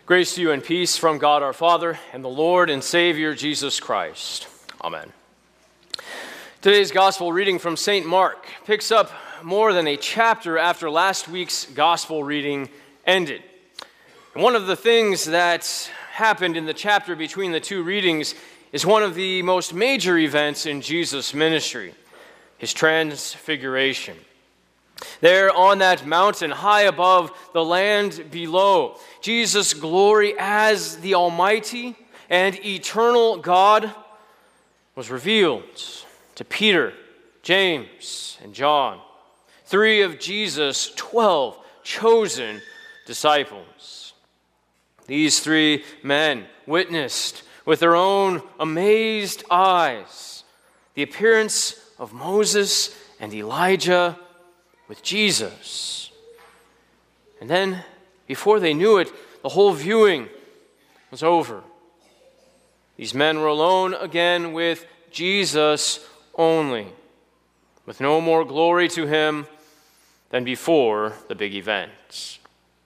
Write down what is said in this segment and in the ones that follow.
Grace to you and peace from God our Father and the Lord and Savior Jesus Christ. Amen. Today's gospel reading from St. Mark picks up more than a chapter after last week's gospel reading ended. And one of the things that happened in the chapter between the two readings is one of the most major events in Jesus' ministry, his transfiguration. There on that mountain high above the land below, Jesus' glory as the Almighty and eternal God was revealed to Peter, James, and John, three of Jesus' 12 chosen disciples. These three men witnessed with their own amazed eyes the appearance of Moses and Elijah with Jesus. And then, before they knew it, the whole viewing was over. These men were alone again with Jesus only, with no more glory to him than before the big event.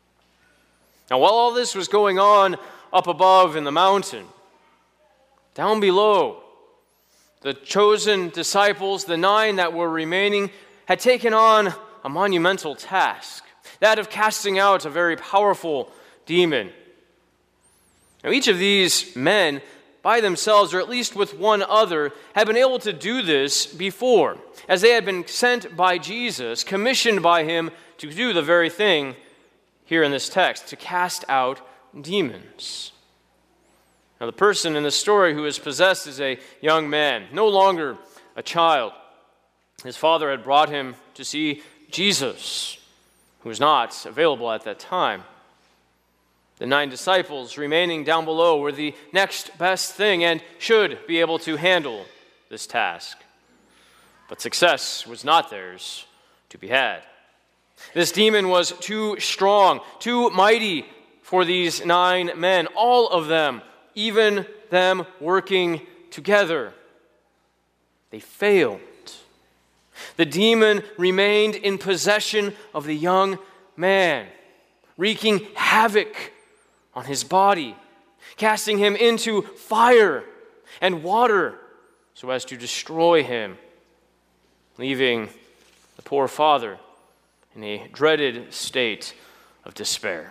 Now, while all this was going on up above in the mountain, down below, the chosen disciples, the 9 that were remaining, had taken on a monumental task, that of casting out a very powerful demon. Now, each of these men, by themselves, or at least with one other, had been able to do this before, as they had been sent by Jesus, commissioned by him to do the very thing here in this text, to cast out demons. Now, the person in the story who is possessed is a young man, no longer a child. His father had brought him to see Jesus, who was not available at that time. The 9 disciples remaining down below were the next best thing and should be able to handle this task. But success was not theirs to be had. This demon was too strong, too mighty for these 9 men, all of them, even them working together. They failed. The demon remained in possession of the young man, wreaking havoc on his body, casting him into fire and water so as to destroy him, leaving the poor father in a dreaded state of despair.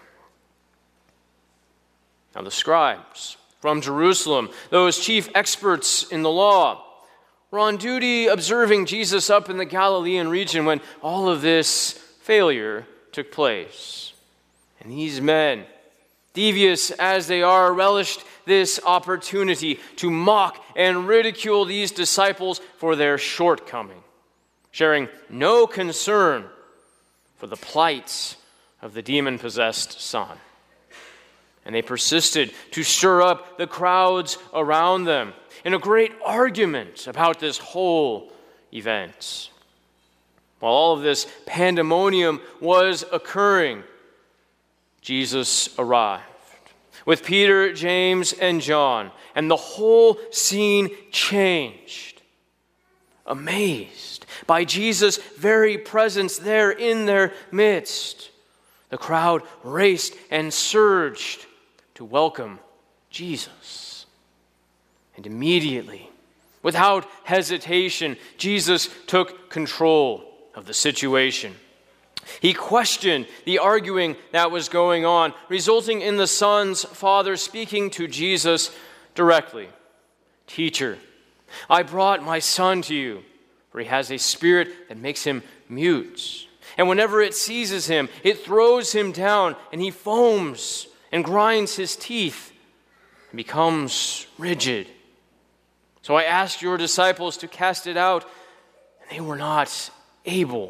Now the scribes from Jerusalem, those chief experts in the law, were on duty observing Jesus up in the Galilean region when all of this failure took place. And these men, devious as they are, relished this opportunity to mock and ridicule these disciples for their shortcoming, sharing no concern for the plight of the demon-possessed son. And they persisted to stir up the crowds around them in a great argument about this whole event. While all of this pandemonium was occurring, Jesus arrived with Peter, James, and John, and the whole scene changed. Amazed by Jesus' very presence there in their midst, the crowd raced and surged to welcome Jesus. And immediately, without hesitation, Jesus took control of the situation. He questioned the arguing that was going on, resulting in the son's father speaking to Jesus directly. "Teacher, I brought my son to you, for he has a spirit that makes him mute. And whenever it seizes him, it throws him down, and he foams and grinds his teeth and becomes rigid. So I asked your disciples to cast it out, and they were not able."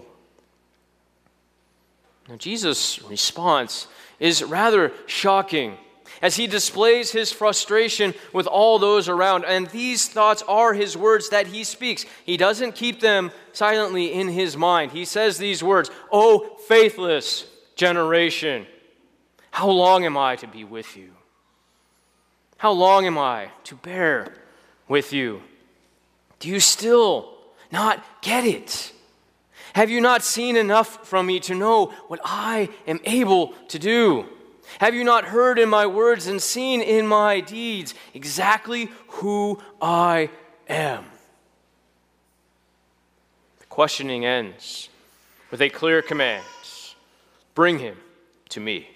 Now, Jesus' response is rather shocking as he displays his frustration with all those around. And these thoughts are his words that he speaks. He doesn't keep them silently in his mind. He says these words, "O faithless generation, how long am I to be with you? How long am I to bear with you? Do you still not get it? Have you not seen enough from me to know what I am able to do? Have you not heard in my words and seen in my deeds exactly who I am?" The questioning ends with a clear command: "Bring him to me."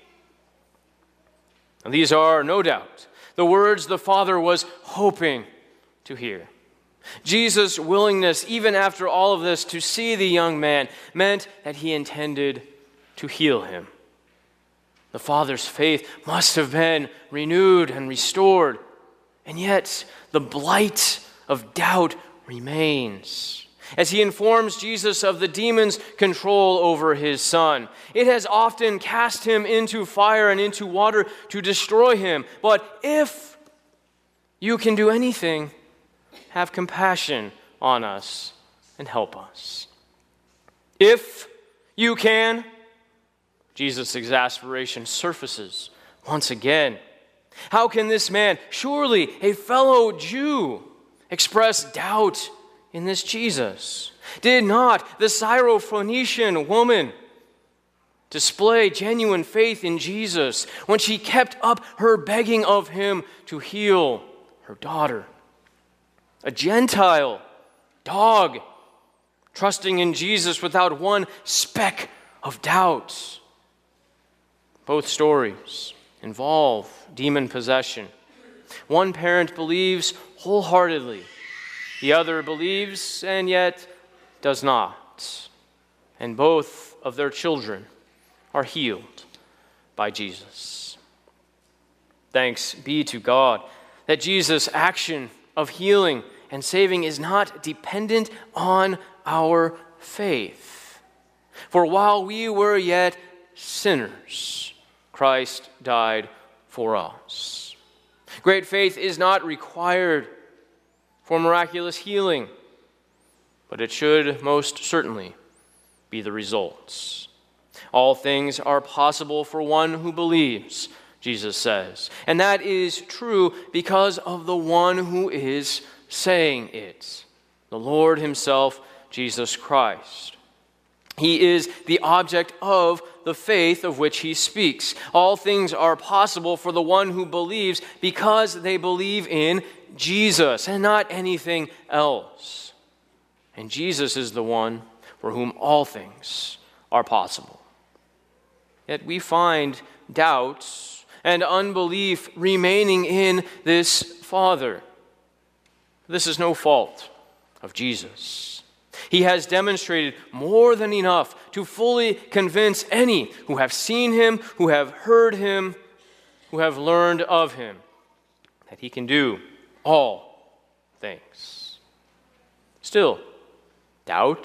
And these are, no doubt, the words the Father was hoping to hear. Jesus' willingness, even after all of this, to see the young man meant that he intended to heal him. The Father's faith must have been renewed and restored, and yet the blight of doubt remains as he informs Jesus of the demon's control over his son. It has often cast him into fire and into water to destroy him. But if you can do anything, have compassion on us and help us. If you can, Jesus' exasperation surfaces once again. How can this man, surely a fellow Jew, express doubt in this Jesus? Did not the Syrophoenician woman display genuine faith in Jesus when she kept up her begging of him to heal her daughter? A Gentile dog trusting in Jesus without one speck of doubt. Both stories involve demon possession. One parent believes wholeheartedly. The other believes and yet does not. And both of their children are healed by Jesus. Thanks be to God that Jesus' action of healing and saving is not dependent on our faith. For while we were yet sinners, Christ died for us. Great faith is not required for miraculous healing, but it should most certainly be the results. All things are possible for one who believes, Jesus says. And that is true because of the one who is saying it, the Lord himself, Jesus Christ. He is the object of the faith of which he speaks. All things are possible for the one who believes because they believe in Jesus and not anything else. And Jesus is the one for whom all things are possible. Yet we find doubts and unbelief remaining in this Father. This is no fault of Jesus. He has demonstrated more than enough to fully convince any who have seen him, who have heard him, who have learned of him, that he can do all things. Still, doubt,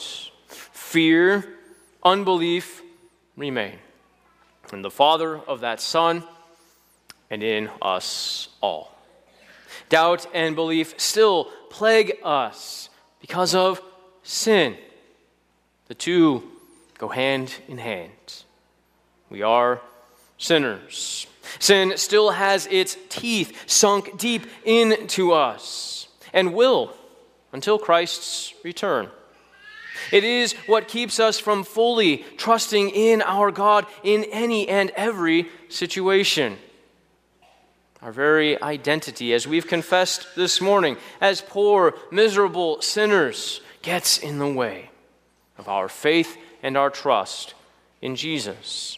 fear, unbelief remain in the Father of that Son and in us all. Doubt and belief still plague us because of sin. The two go hand in hand. We are sinners. Sin still has its teeth sunk deep into us and will until Christ's return. It is what keeps us from fully trusting in our God in any and every situation. Our very identity, as we've confessed this morning, as poor, miserable sinners, gets in the way of our faith and our trust in Jesus.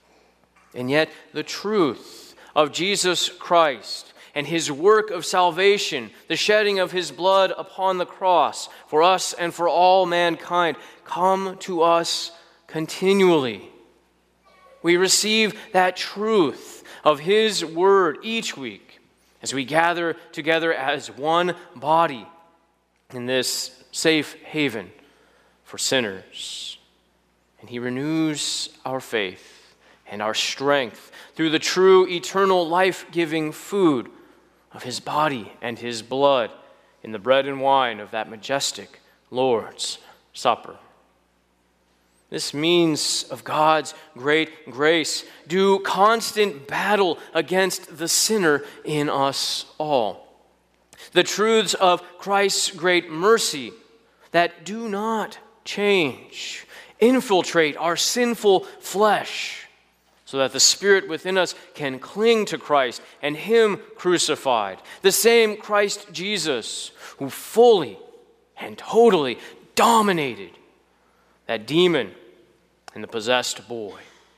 And yet, the truth of Jesus Christ and his work of salvation, the shedding of his blood upon the cross for us and for all mankind, come to us continually. We receive that truth of his word each week as we gather together as one body in this safe haven for sinners. And he renews our faith and our strength through the true, eternal, life-giving food of his body and his blood in the bread and wine of that majestic Lord's Supper. This means of God's great grace do constant battle against the sinner in us all. The truths of Christ's great mercy that do not change infiltrate our sinful flesh so that the Spirit within us can cling to Christ and Him crucified. The same Christ Jesus who fully and totally dominated that demon and the possessed boy.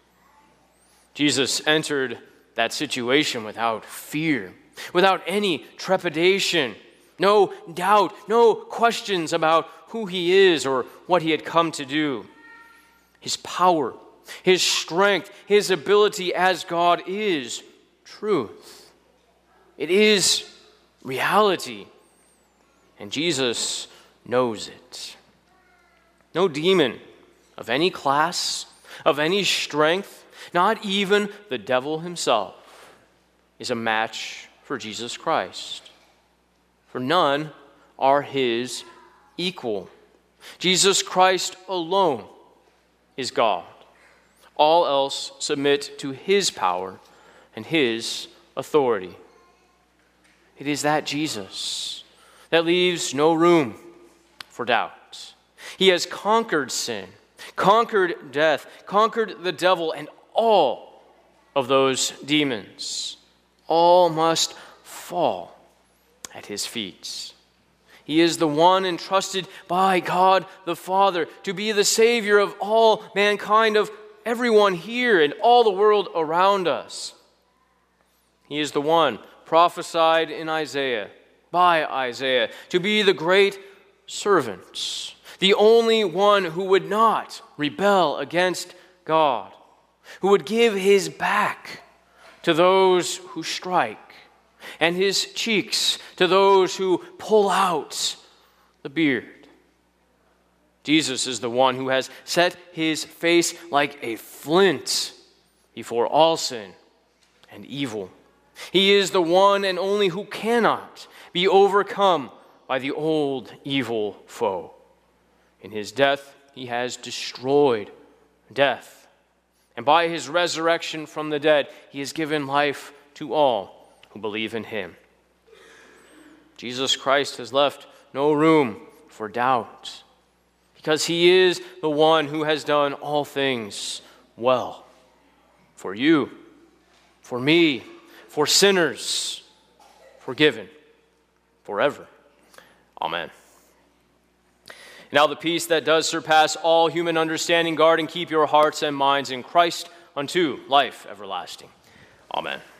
Jesus entered that situation without fear, without any trepidation, no doubt, no questions about who He is or what He had come to do. His power, His strength, His ability as God is truth. It is reality, and Jesus knows it. No demon of any class, of any strength, not even the devil himself, is a match for Jesus Christ. For none are His equal. Jesus Christ alone is God. All else submit to His power and His authority. It is that Jesus that leaves no room for doubt. He has conquered sin, conquered death, conquered the devil, and all of those demons. All must fall at His feet. He is the one entrusted by God the Father to be the Savior of all mankind, of everyone here and all the world around us. He is the one prophesied in Isaiah, by Isaiah, to be the great servant, the only one who would not rebel against God, who would give His back to those who strike, and His cheeks to those who pull out the beard. Jesus is the one who has set His face like a flint before all sin and evil. He is the one and only who cannot be overcome by the old evil foe. In His death, He has destroyed death. And by His resurrection from the dead, He has given life to all who believe in Him. Jesus Christ has left no room for doubt, because He is the one who has done all things well. For you, for me, for sinners, forgiven forever. Amen. Now the peace that does surpass all human understanding, guard and keep your hearts and minds in Christ unto life everlasting. Amen.